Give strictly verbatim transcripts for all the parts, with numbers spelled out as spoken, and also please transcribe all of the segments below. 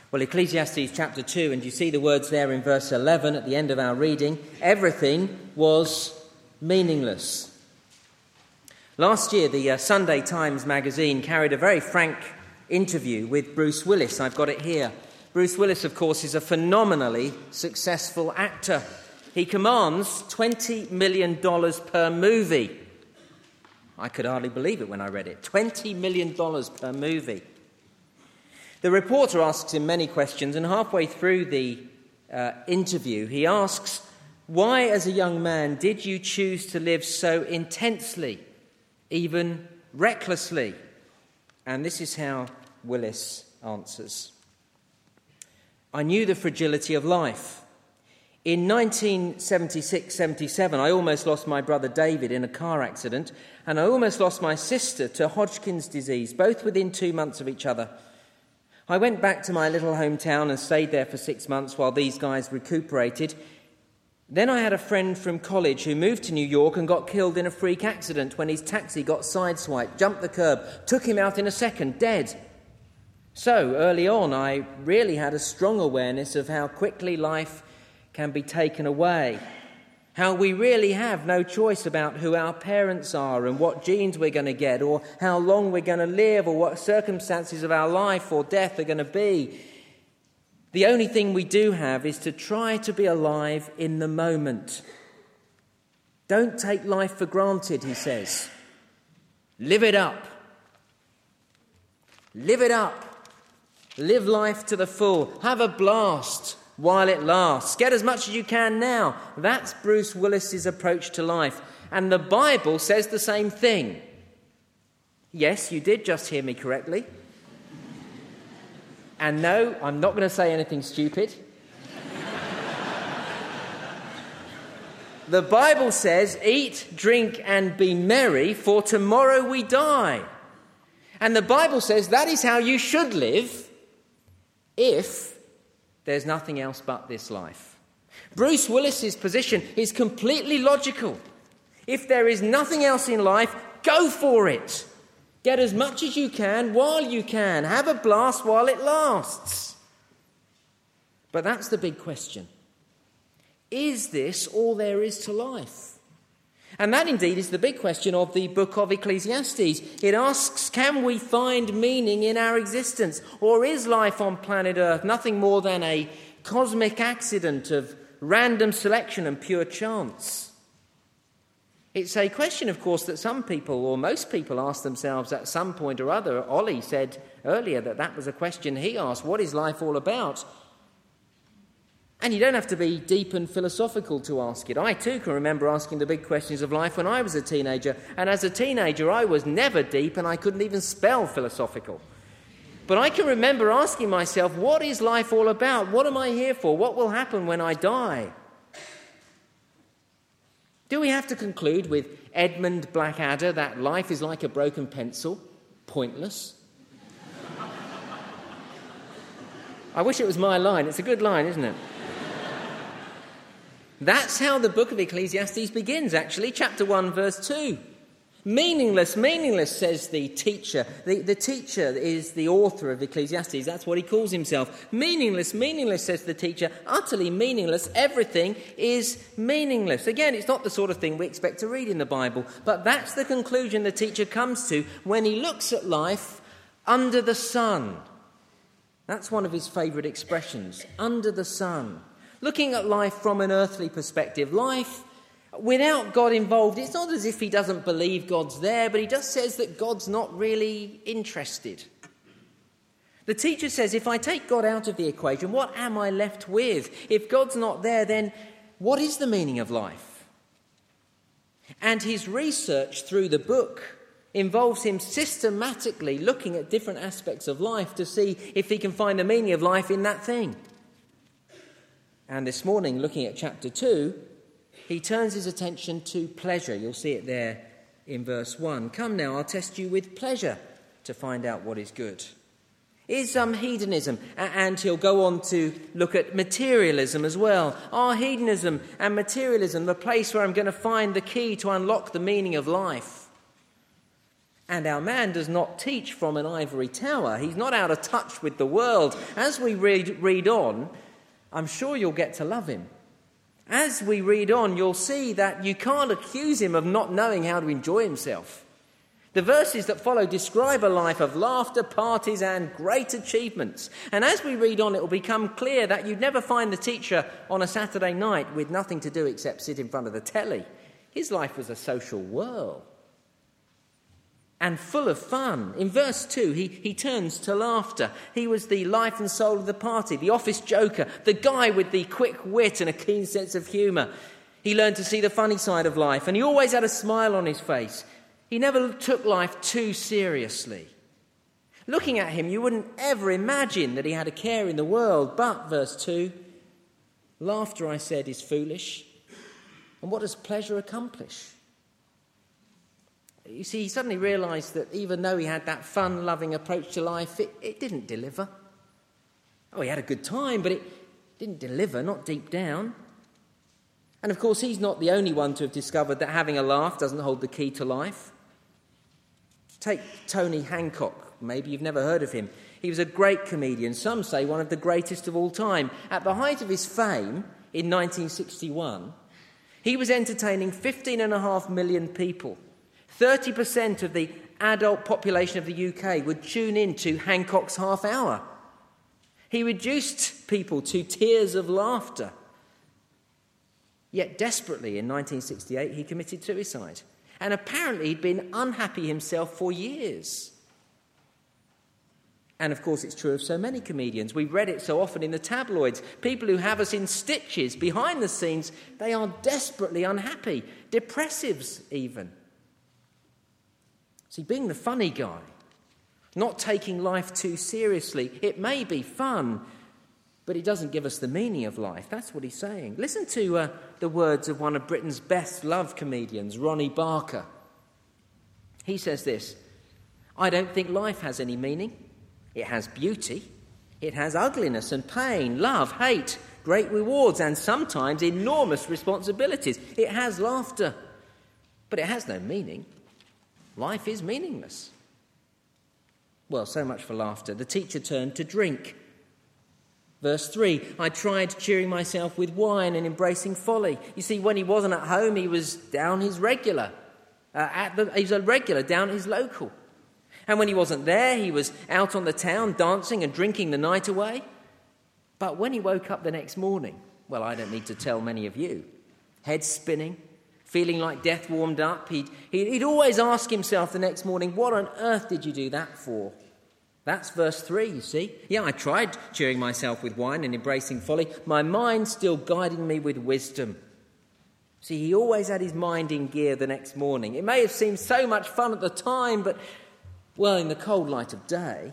Well, Ecclesiastes chapter two, and you see the words there in verse eleven at the end of our reading. Everything was meaningless. Last year, the uh, Sunday Times magazine carried a very frank interview with Bruce Willis. I've got it here. Bruce Willis, of course, is a phenomenally successful actor. He commands twenty million dollars per movie. I could hardly believe it when I read it. twenty million dollars per movie. The reporter asks him many questions, and halfway through the uh, interview, he asks, "Why, as a young man, did you choose to live so intensely, even recklessly?" And this is how Willis answers. "I knew the fragility of life. In nineteen seventy-six seventy-seven, I almost lost my brother David in a car accident, and I almost lost my sister to Hodgkin's disease, both within two months of each other. I went back to my little hometown and stayed there for six months while these guys recuperated. Then I had a friend from college who moved to New York and got killed in a freak accident when his taxi got sideswiped, jumped the curb, took him out in a second, dead. So, early on, I really had a strong awareness of how quickly life can be taken away, how we really have no choice about who our parents are and what genes we're going to get, or how long we're going to live, or what circumstances of our life or death are going to be. The only thing we do have is to try to be alive in the moment. Don't take life for granted," he says. "Live it up. Live it up. Live life to the full. Have a blast while it lasts. Get as much as you can now." That's Bruce Willis's approach to life. And the Bible says the same thing. Yes, you did just hear me correctly. And no, I'm not going to say anything stupid. The Bible says, "Eat, drink, and be merry, for tomorrow we die." And the Bible says that is how you should live if there's nothing else but this life. Bruce Willis's position is completely logical. If there is nothing else in life, go for it. Get as much as you can while you can. Have a blast while it lasts. But that's the big question. Is this all there is to life? And that indeed is the big question of the book of Ecclesiastes. It asks, can we find meaning in our existence? Or is life on planet Earth nothing more than a cosmic accident of random selection and pure chance? It's a question, of course, that some people, or most people, ask themselves at some point or other. Ollie said earlier that that was a question he asked. What is life all about? And you don't have to be deep and philosophical to ask it. I too can remember asking the big questions of life when I was a teenager. And as a teenager, I was never deep and I couldn't even spell philosophical. But I can remember asking myself, what is life all about? What am I here for? What will happen when I die? Do we have to conclude with Edmund Blackadder that life is like a broken pencil, pointless? I wish it was my line. It's a good line, isn't it? That's how the book of Ecclesiastes begins, actually. Chapter one, verse two. Meaningless, meaningless, says the teacher. The, the teacher is the author of Ecclesiastes. That's what he calls himself. Meaningless, meaningless, says the teacher. Utterly meaningless. Everything is meaningless. Again, it's not the sort of thing we expect to read in the Bible, but that's the conclusion the teacher comes to when he looks at life under the sun. That's one of his favourite expressions, under the sun. Looking at life from an earthly perspective, life without God involved, it's not as if he doesn't believe God's there, but he just says that God's not really interested. The teacher says, if I take God out of the equation, what am I left with? If God's not there, then what is the meaning of life? And his research through the book involves him systematically looking at different aspects of life to see if he can find the meaning of life in that thing. And this morning, looking at chapter two, he turns his attention to pleasure. You'll see it there in verse one. Come now, I'll test you with pleasure to find out what is good. Is um, hedonism, and he'll go on to look at materialism as well. Are hedonism and materialism the place where I'm going to find the key to unlock the meaning of life? And our man does not teach from an ivory tower. He's not out of touch with the world. As we read, read on, I'm sure you'll get to love him. As we read on, you'll see that you can't accuse him of not knowing how to enjoy himself. The verses that follow describe a life of laughter, parties, and great achievements. And as we read on, it will become clear that you'd never find the teacher on a Saturday night with nothing to do except sit in front of the telly. His life was a social whirl and full of fun. In verse two, he, he turns to laughter. He was the life and soul of the party, the office joker, the guy with the quick wit and a keen sense of humour. He learned to see the funny side of life, and he always had a smile on his face. He never took life too seriously. Looking at him, you wouldn't ever imagine that he had a care in the world. But, verse two, laughter, I said, is foolish. And what does pleasure accomplish? You see, he suddenly realised that even though he had that fun-loving approach to life, it, it didn't deliver. Oh, he had a good time, but it didn't deliver, not deep down. And of course, he's not the only one to have discovered that having a laugh doesn't hold the key to life. Take Tony Hancock. Maybe you've never heard of him. He was a great comedian, some say one of the greatest of all time. At the height of his fame, in nineteen sixty-one, he was entertaining fifteen and a half million people. thirty percent of the adult population of the U K would tune in to Hancock's half hour. He reduced people to tears of laughter. Yet desperately, in nineteen sixty-eight, he committed suicide. And apparently he'd been unhappy himself for years. And of course it's true of so many comedians. We read it so often in the tabloids. People who have us in stitches behind the scenes, they are desperately unhappy. Depressives even. See, being the funny guy, not taking life too seriously, it may be fun, but it doesn't give us the meaning of life. That's what he's saying. Listen to uh, the words of one of Britain's best-loved comedians, Ronnie Barker. He says this, "I don't think life has any meaning. It has beauty. It has ugliness and pain, love, hate, great rewards, and sometimes enormous responsibilities. It has laughter, but it has no meaning. Life is meaningless." Well, so much for laughter. The teacher turned to drink. Verse three, "I tried cheering myself with wine and embracing folly." You see, when he wasn't at home, he was down his regular. Uh, at the, he was a regular down his local. And when he wasn't there, he was out on the town dancing and drinking the night away. But when he woke up the next morning, well, I don't need to tell many of you, head spinning, feeling like death warmed up, he'd, he'd always ask himself the next morning, what on earth did you do that for? That's verse three, you see. Yeah, I tried cheering myself with wine and embracing folly. My mind still guiding me with wisdom. See, he always had his mind in gear the next morning. It may have seemed so much fun at the time, but, well, in the cold light of day.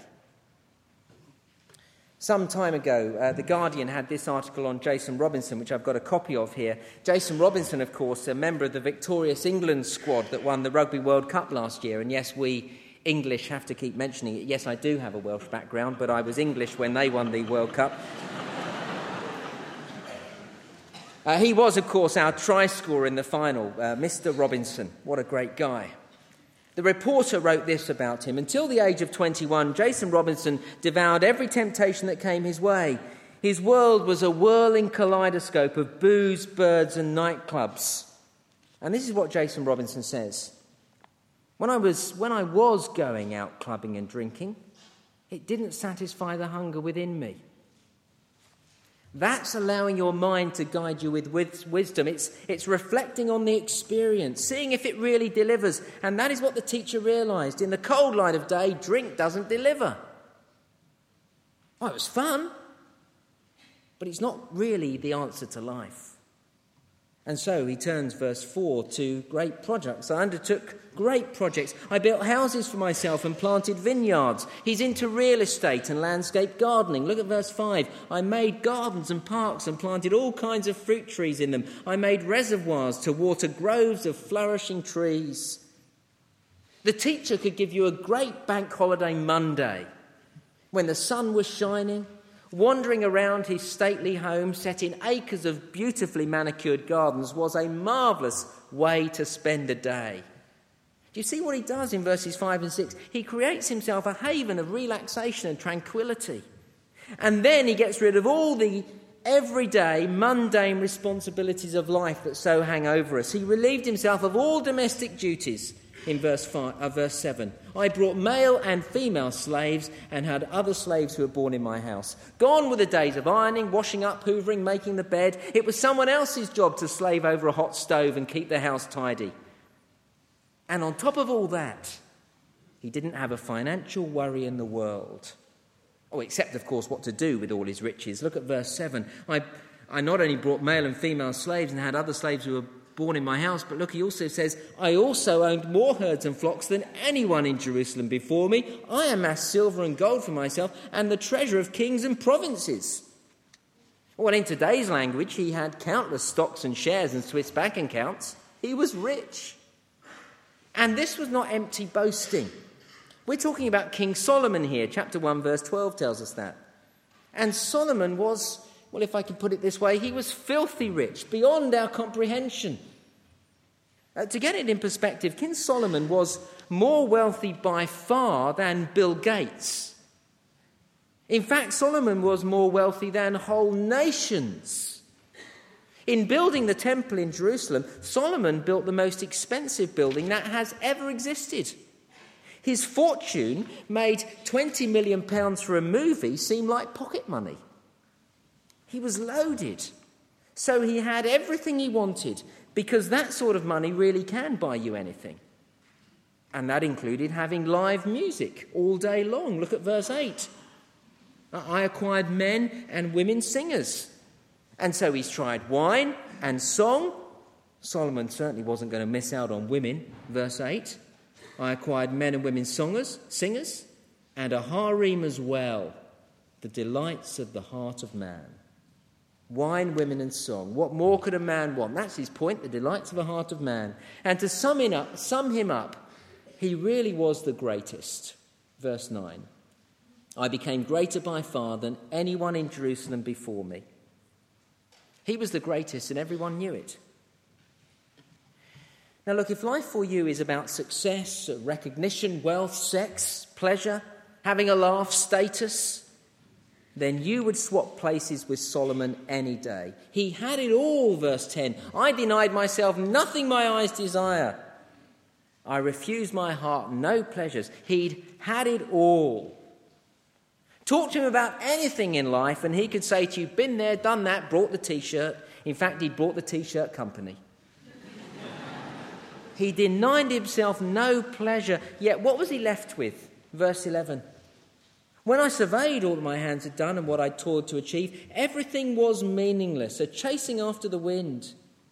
Some time ago, uh, The Guardian had this article on Jason Robinson, which I've got a copy of here. Jason Robinson, of course, a member of the victorious England squad that won the Rugby World Cup last year. And yes, we English have to keep mentioning it. Yes, I do have a Welsh background, but I was English when they won the World Cup. uh, he was, of course, our try scorer in the final, uh, Mister Robinson. What a great guy. The reporter wrote this about him. Until the age of twenty-one, Jason Robinson devoured every temptation that came his way. His world was a whirling kaleidoscope of booze, birds and nightclubs. And this is what Jason Robinson says. When I was when I was going out clubbing and drinking, it didn't satisfy the hunger within me. That's allowing your mind to guide you with wisdom. It's, it's reflecting on the experience, seeing if it really delivers. And that is what the teacher realised. In the cold light of day, drink doesn't deliver. Oh, it was fun, but it's not really the answer to life. And so he turns, verse four, to great projects. I undertook great projects. I built houses for myself and planted vineyards. He's into real estate and landscape gardening. Look at verse five. I made gardens and parks and planted all kinds of fruit trees in them. I made reservoirs to water groves of flourishing trees. The teacher could give you a great bank holiday Monday when the sun was shining, wandering around his stately home set in acres of beautifully manicured gardens was a marvellous way to spend a day. Do you see what he does in verses five and six? He creates himself a haven of relaxation and tranquility. And then he gets rid of all the everyday, mundane responsibilities of life that so hang over us. He relieved himself of all domestic duties in verse five, uh, verse seven. I brought male and female slaves and had other slaves who were born in my house. Gone were the days of ironing, washing up, hoovering, making the bed. It was someone else's job to slave over a hot stove and keep the house tidy. And on top of all that, he didn't have a financial worry in the world. Oh, except, of course, what to do with all his riches. Look at verse seven. I, I not only brought male and female slaves and had other slaves who were born in my house, but look, he also says, I also owned more herds and flocks than anyone in Jerusalem before me. I amassed silver and gold for myself and the treasure of kings and provinces. Well, in today's language, he had countless stocks and shares and Swiss bank accounts. He was rich. And this was not empty boasting. We're talking about King Solomon here. Chapter one, verse twelve tells us that. And Solomon was, well, if I could put it this way, he was filthy rich, beyond our comprehension. Uh, to get it in perspective, King Solomon was more wealthy by far than Bill Gates. In fact, Solomon was more wealthy than whole nations. In building the temple in Jerusalem, Solomon built the most expensive building that has ever existed. His fortune made twenty million pounds for a movie seem like pocket money. He was loaded. So he had everything he wanted, because that sort of money really can buy you anything. And that included having live music all day long. Look at verse eight. I acquired men and women singers. And so he's tried wine and song. Solomon certainly wasn't going to miss out on women. Verse eight. I acquired men and women songers, singers, and a harem as well, the delights of the heart of man. Wine, women, and song. What more could a man want? That's his point, the delights of the heart of man. And to sum him up, sum him up, he really was the greatest. Verse nine. I became greater by far than anyone in Jerusalem before me. He was the greatest, and everyone knew it. Now look, if life for you is about success, recognition, wealth, sex, pleasure, having a laugh, status, then you would swap places with Solomon any day. He had it all, verse ten. I denied myself nothing my eyes desire. I refused my heart no pleasures. He'd had it all. Talk to him about anything in life and he could say to you, been there, done that, brought the T-shirt. In fact, he'd brought the T-shirt company. He denied himself no pleasure. Yet what was he left with? Verse eleven. When I surveyed all that my hands had done and what I'd toiled to achieve, everything was meaningless, a chasing after the wind.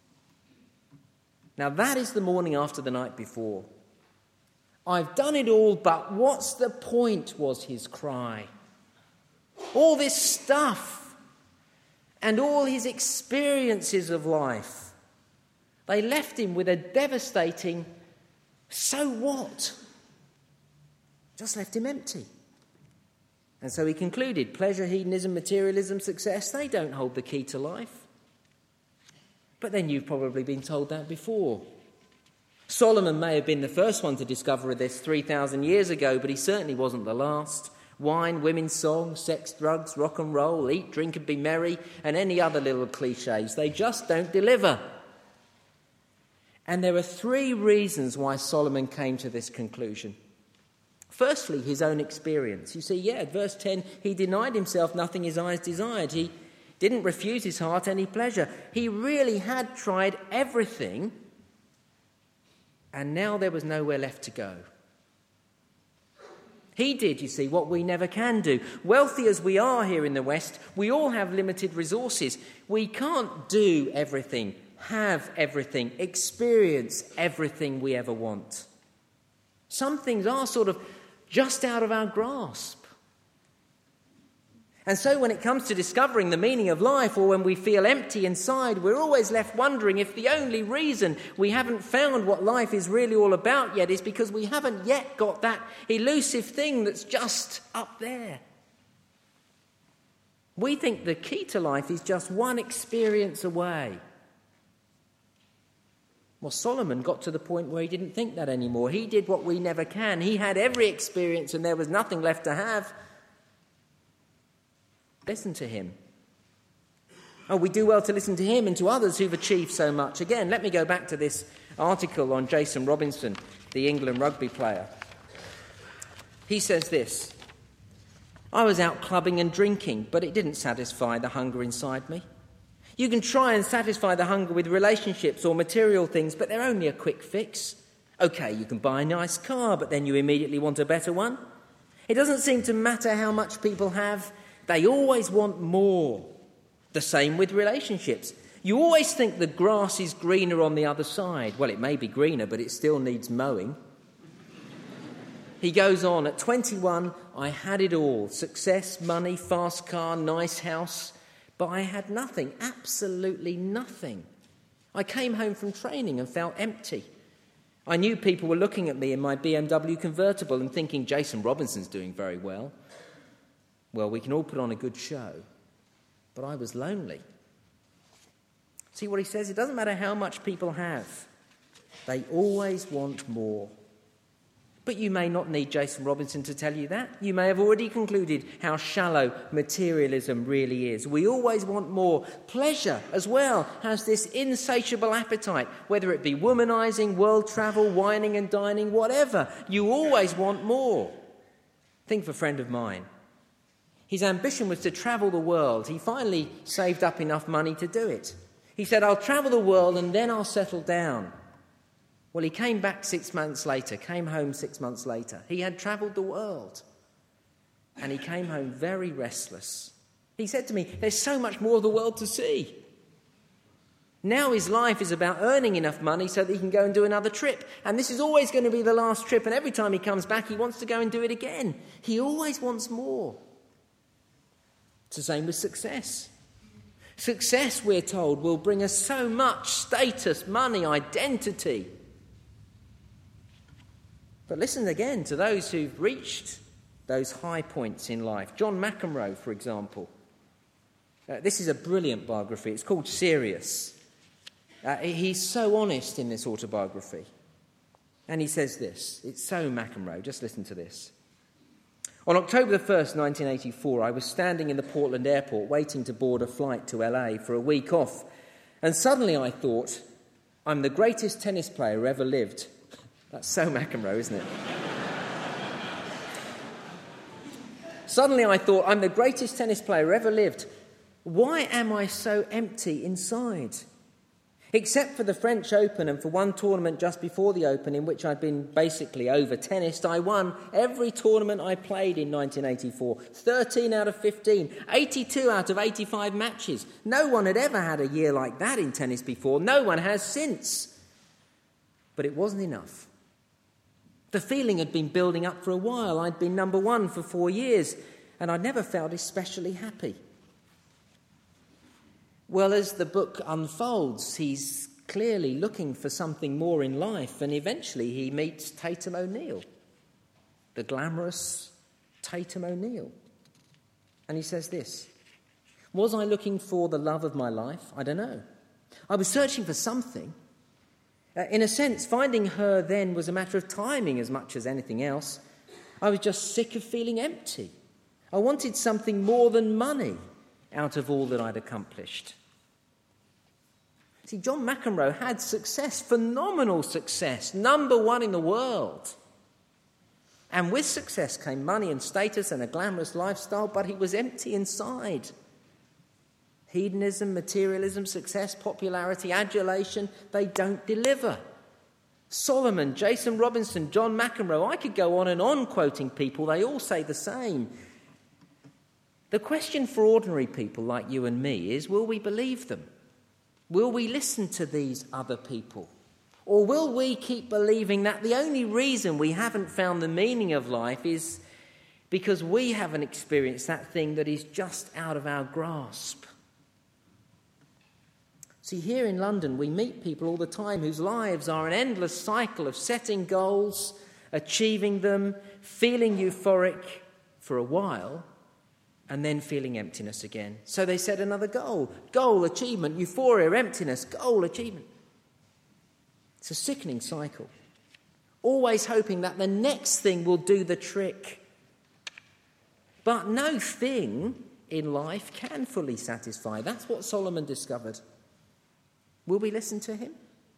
Now that is the morning after the night before. I've done it all, but what's the point, was his cry. All this stuff and all his experiences of life, they left him with a devastating, so what? Just left him empty. And so he concluded, pleasure, hedonism, materialism, success, they don't hold the key to life. But then you've probably been told that before. Solomon may have been the first one to discover this three thousand years ago, but he certainly wasn't the last. Wine, women, song, sex, drugs, rock and roll, eat, drink and be merry, and any other little cliches, they just don't deliver. And there are three reasons why Solomon came to this conclusion. Firstly, his own experience. You see, yeah, verse ten, he denied himself nothing his eyes desired. He didn't refuse his heart any pleasure. He really had tried everything, and now there was nowhere left to go. He did, you see, what we never can do. Wealthy as we are here in the West, we all have limited resources. We can't do everything, have everything, experience everything we ever want. Some things are sort of just out of our grasp. And so when it comes to discovering the meaning of life, or when we feel empty inside, we're always left wondering if the only reason we haven't found what life is really all about yet is because we haven't yet got that elusive thing that's just up there. We think the key to life is just one experience away. Well, Solomon got to the point where he didn't think that anymore. He did what we never can. He had every experience and there was nothing left to have. Listen to him. Oh, we do well to listen to him and to others who've achieved so much. Again, let me go back to this article on Jason Robinson, the England rugby player. He says this: I was out clubbing and drinking, but it didn't satisfy the hunger inside me. You can try and satisfy the hunger with relationships or material things, but they're only a quick fix. OK, you can buy a nice car, but then you immediately want a better one. It doesn't seem to matter how much people have. They always want more. The same with relationships. You always think the grass is greener on the other side. Well, it may be greener, but it still needs mowing. He goes on, at twenty-one, I had it all. Success, money, fast car, nice house. But I had nothing, absolutely nothing. I came home from training and felt empty. I knew people were looking at me in my B M W convertible and thinking, Jason Robinson's doing very well. Well, we can all put on a good show. But I was lonely. See what he says? It doesn't matter how much people have. They always want more. But you may not need Jason Robinson to tell you that. You may have already concluded how shallow materialism really is. We always want more. Pleasure as well has this insatiable appetite, whether it be womanizing, world travel, wining and dining, whatever. You always want more. Think of a friend of mine. His ambition was to travel the world. He finally saved up enough money to do it. He said, I'll travel the world and then I'll settle down. Well, he came back six months later, came home six months later. He had travelled the world. And he came home very restless. He said to me, there's so much more of the world to see. Now his life is about earning enough money so that he can go and do another trip. And this is always going to be the last trip. And every time he comes back, he wants to go and do it again. He always wants more. It's the same with success. Success, we're told, will bring us so much status, money, identity. But listen again to those who've reached those high points in life. John McEnroe, for example. Uh, this is a brilliant biography. It's called Serious. Uh, he's so honest in this autobiography. And he says this. It's so McEnroe. Just listen to this. On October the first, nineteen eighty-four, I was standing in the Portland airport waiting to board a flight to L A for a week off. And suddenly I thought, I'm the greatest tennis player who ever lived. That's so McEnroe, isn't it? Suddenly I thought, I'm the greatest tennis player who ever lived. Why am I so empty inside? Except for the French Open and for one tournament just before the Open in which I'd been basically over-tennised, I won every tournament I played in nineteen eighty-four. thirteen out of fifteen, eighty-two out of eighty-five matches. No one had ever had a year like that in tennis before. No one has since. But it wasn't enough. The feeling had been building up for a while. I'd been number one for four years, and I'd never felt especially happy. Well, as the book unfolds, he's clearly looking for something more in life, and eventually he meets Tatum O'Neill, the glamorous Tatum O'Neill. And he says this, was I looking for the love of my life? I don't know. I was searching for something. Uh, in a sense, finding her then was a matter of timing as much as anything else. I was just sick of feeling empty. I wanted something more than money out of all that I'd accomplished. See, John McEnroe had success, phenomenal success, number one in the world. And with success came money and status and a glamorous lifestyle, but he was empty inside. Hedonism, materialism, success, popularity, adulation, they don't deliver. Solomon, Jason Robinson, John McEnroe, I could go on and on quoting people, they all say the same. The question for ordinary people like you and me is, will we believe them? Will we listen to these other people? Or will we keep believing that the only reason we haven't found the meaning of life is because we haven't experienced that thing that is just out of our grasp? See, here in London, we meet people all the time whose lives are an endless cycle of setting goals, achieving them, feeling euphoric for a while, and then feeling emptiness again. So they set another goal. Goal, achievement, euphoria, emptiness, goal, achievement. It's a sickening cycle. Always hoping that the next thing will do the trick. But no thing in life can fully satisfy. That's what Solomon discovered. Will we listen to him?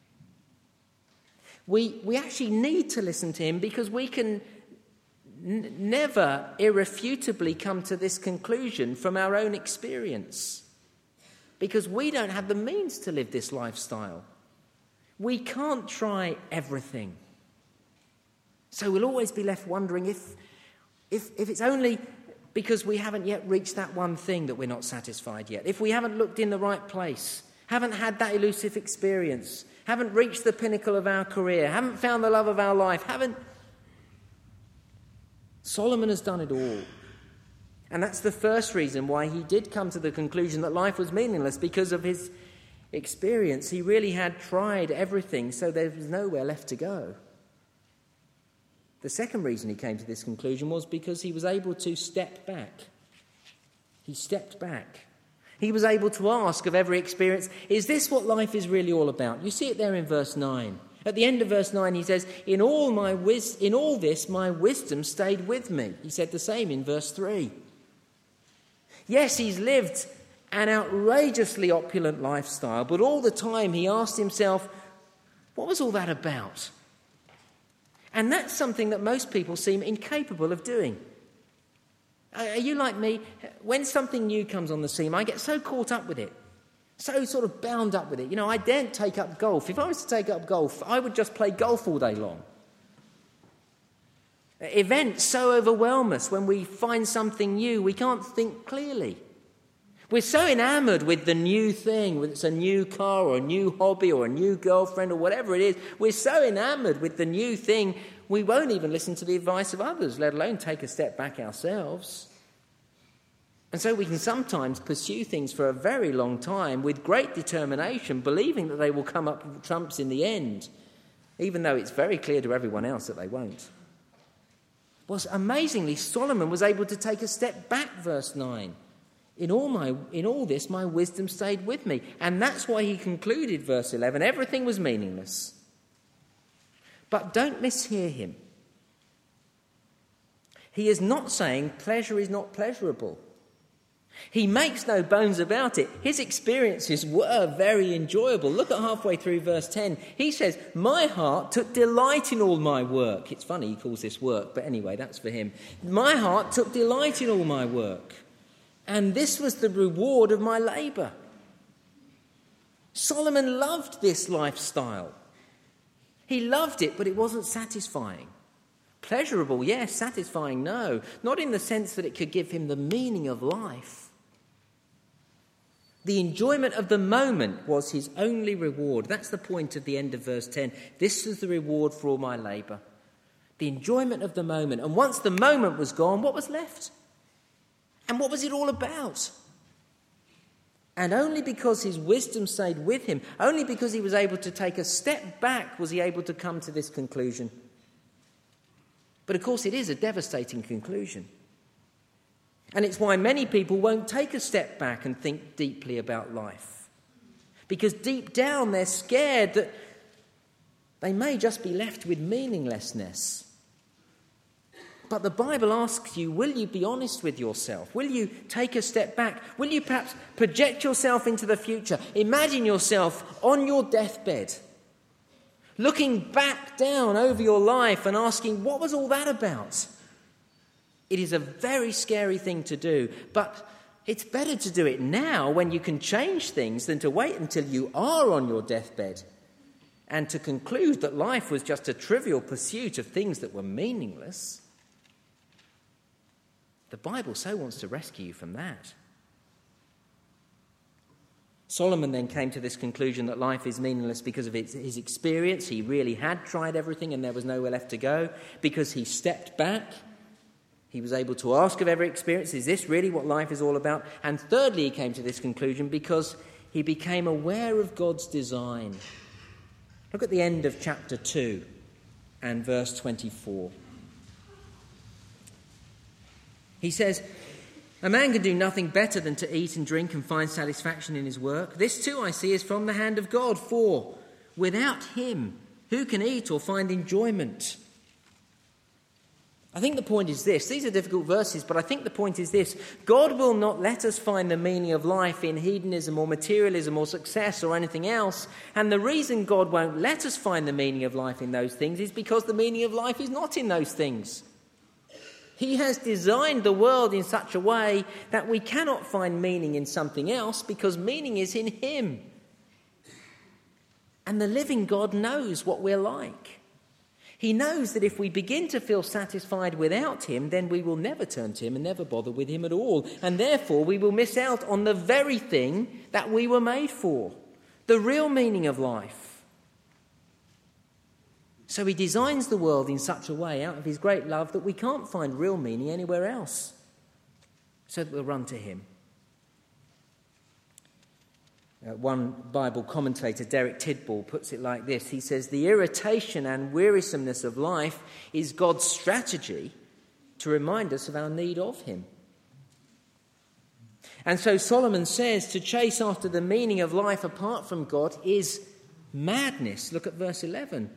We, we actually need to listen to him because we can n- never irrefutably come to this conclusion from our own experience. Because we don't have the means to live this lifestyle. We can't try everything. So we'll always be left wondering if, if, if it's only because we haven't yet reached that one thing that we're not satisfied yet. If we haven't looked in the right place, haven't had that elusive experience, haven't reached the pinnacle of our career, haven't found the love of our life, haven't... Solomon has done it all. And that's the first reason why he did come to the conclusion that life was meaningless, because of his experience. He really had tried everything, so there was nowhere left to go. The second reason he came to this conclusion was because he was able to step back. He stepped back. He was able to ask of every experience, is this what life is really all about? You see it there in verse nine. At the end of verse nine he says, in all my wis- in all this my wisdom stayed with me. He said the same in verse three. Yes, he's lived an outrageously opulent lifestyle, but all the time he asked himself, what was all that about? And that's something that most people seem incapable of doing. Are you like me? When something new comes on the scene, I get so caught up with it, so sort of bound up with it. You know, I daren't take up golf. If I was to take up golf, I would just play golf all day long. Events so overwhelm us when we find something new, we can't think clearly. We're so enamoured with the new thing, whether it's a new car or a new hobby or a new girlfriend or whatever it is. We're so enamoured with the new thing, we won't even listen to the advice of others, let alone take a step back ourselves. And so we can sometimes pursue things for a very long time with great determination, believing that they will come up with trumps in the end, even though it's very clear to everyone else that they won't. Well, amazingly, Solomon was able to take a step back, verse nine. In all my, in all this, my wisdom stayed with me. And that's why he concluded, verse eleven, everything was meaningless. But don't mishear him. He is not saying pleasure is not pleasurable. He makes no bones about it. His experiences were very enjoyable. Look at halfway through verse ten. He says, my heart took delight in all my work. It's funny he calls this work, but anyway, that's for him. My heart took delight in all my work. And this was the reward of my labour. Solomon loved this lifestyle. He loved it, but it wasn't satisfying. Pleasurable, yes. Satisfying, no. Not in the sense that it could give him the meaning of life. The enjoyment of the moment was his only reward. That's the point at the end of verse ten. This was the reward for all my labour. The enjoyment of the moment. And once the moment was gone, what was left? And what was it all about? And only because his wisdom stayed with him, only because he was able to take a step back, was he able to come to this conclusion. But of course it is a devastating conclusion. And it's why many people won't take a step back and think deeply about life. Because deep down they're scared that they may just be left with meaninglessness. But the Bible asks you, will you be honest with yourself? Will you take a step back? Will you perhaps project yourself into the future? Imagine yourself on your deathbed, looking back down over your life and asking, what was all that about? It is a very scary thing to do, but it's better to do it now when you can change things than to wait until you are on your deathbed and to conclude that life was just a trivial pursuit of things that were meaningless. The Bible so wants to rescue you from that. Solomon then came to this conclusion that life is meaningless because of his, his experience. He really had tried everything and there was nowhere left to go. Because he stepped back, he was able to ask of every experience, is this really what life is all about? And thirdly, he came to this conclusion because he became aware of God's design. Look at the end of chapter two and verse twenty-four. He says, a man can do nothing better than to eat and drink and find satisfaction in his work. This too I see is from the hand of God, for without him Who can eat or find enjoyment? I think the point is this. These are difficult verses, but I think the point is this. God will not let us find the meaning of life in hedonism or materialism or success or anything else. And the reason God won't let us find the meaning of life in those things is because the meaning of life is not in those things. He has designed the world in such a way that we cannot find meaning in something else because meaning is in him. And the living God knows what we're like. He knows that if we begin to feel satisfied without him, then we will never turn to him and never bother with him at all. And therefore we will miss out on the very thing that we were made for, the real meaning of life. So he designs the world in such a way out of his great love that we can't find real meaning anywhere else, so that we'll run to him. Uh, one Bible commentator, Derek Tidball, puts it like this. He says, the irritation and wearisomeness of life is God's strategy to remind us of our need of him. And so Solomon says to chase after the meaning of life apart from God is madness. Look at verse eleven.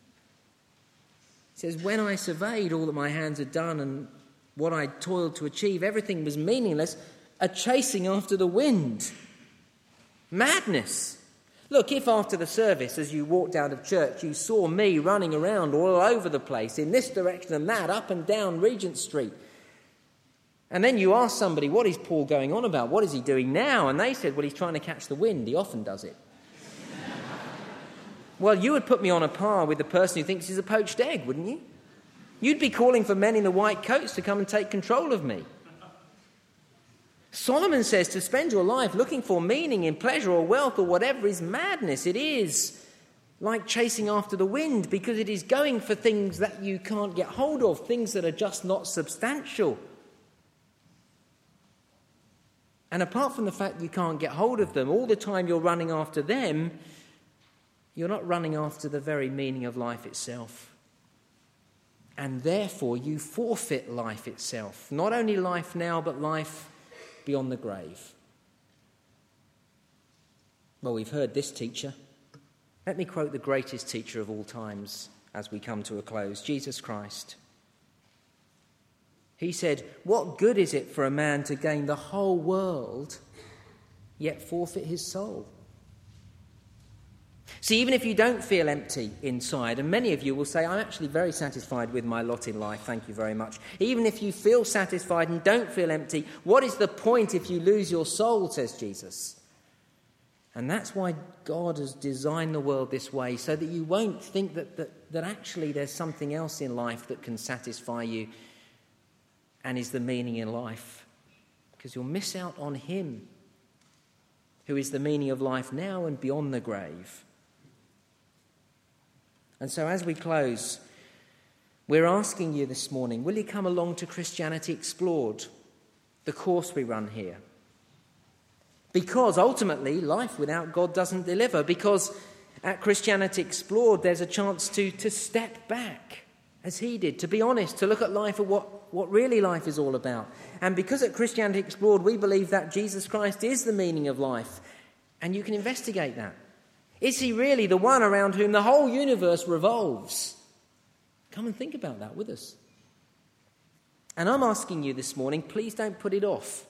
He says, when I surveyed all that my hands had done and what I toiled to achieve, everything was meaningless, a chasing after the wind. Madness. Look, if after the service, as you walked out of church, you saw me running around all over the place, in this direction and that, up and down Regent Street, and then you ask somebody, what is Paul going on about? What is he doing now? And they said, well, he's trying to catch the wind. He often does it. Well, you would put me on a par with the person who thinks he's a poached egg, wouldn't you? You'd be calling for men in the white coats to come and take control of me. Solomon says to spend your life looking for meaning in pleasure or wealth or whatever is madness. It is like chasing after the wind because it is going for things that you can't get hold of, things that are just not substantial. And apart from the fact you can't get hold of them, all the time you're running after them, you're not running after the very meaning of life itself. And therefore you forfeit life itself. Not only life now, but life beyond the grave. Well, we've heard this teacher. Let me quote the greatest teacher of all times as we come to a close, Jesus Christ. He said, what good is it for a man to gain the whole world, yet forfeit his soul? See, even if you don't feel empty inside, and many of you will say, I'm actually very satisfied with my lot in life, thank you very much. Even if you feel satisfied and don't feel empty, what is the point if you lose your soul, says Jesus? And that's why God has designed the world this way, so that you won't think that, that, that actually there's something else in life that can satisfy you and is the meaning in life. Because you'll miss out on him, who is the meaning of life now and beyond the grave. And so as we close, we're asking you this morning, will you come along to Christianity Explored, the course we run here? Because ultimately, life without God doesn't deliver. Because at Christianity Explored, there's a chance to, to step back, as he did, to be honest, to look at life at what, what really life is all about. And because at Christianity Explored, we believe that Jesus Christ is the meaning of life, and you can investigate that. Is he really the one around whom the whole universe revolves? Come and think about that with us. And I'm asking you this morning, please don't put it off.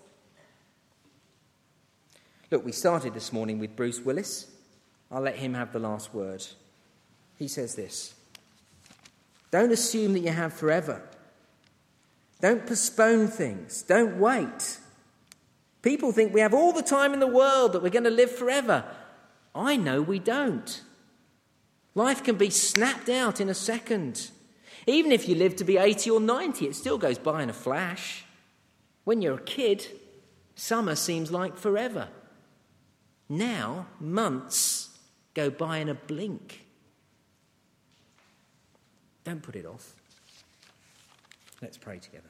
Look, we started this morning with Bruce Willis. I'll let him have the last word. He says this: don't assume that you have forever. Don't postpone things. Don't wait. People think we have all the time in the world, that we're going to live forever. I know we don't. Life can be snapped out in a second. Even if you live to be eighty or ninety, it still goes by in a flash. When you're a kid, summer seems like forever. Now, months go by in a blink. Don't put it off. Let's pray together.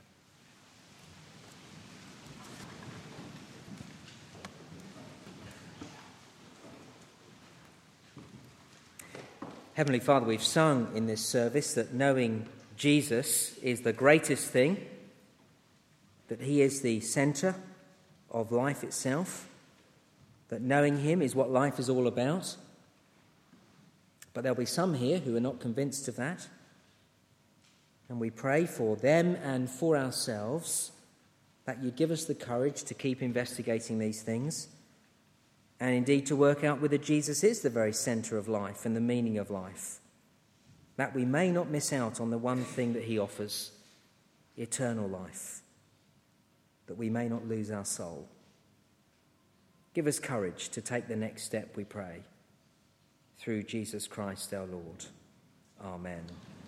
Heavenly Father, we've sung in this service that knowing Jesus is the greatest thing, that he is the centre of life itself, that knowing him is what life is all about. But there'll be some here who are not convinced of that. And we pray for them and for ourselves that you give us the courage to keep investigating these things, and indeed to work out whether Jesus is the very centre of life and the meaning of life, that we may not miss out on the one thing that he offers, eternal life, that we may not lose our soul. Give us courage to take the next step, we pray, through Jesus Christ our Lord. Amen.